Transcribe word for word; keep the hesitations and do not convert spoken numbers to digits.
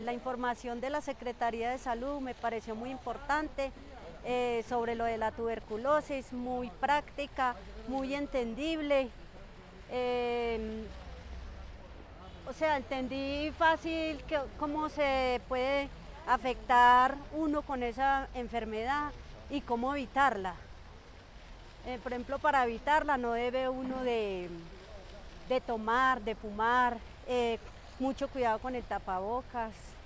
La información de la Secretaría de Salud me pareció muy importante eh, sobre lo de la tuberculosis, muy práctica, muy entendible. Eh, o sea, entendí fácil que, cómo se puede afectar uno con esa enfermedad y cómo evitarla. Eh, por ejemplo, para evitarla no debe uno de, de tomar, de fumar, eh, mucho cuidado con el tapabocas.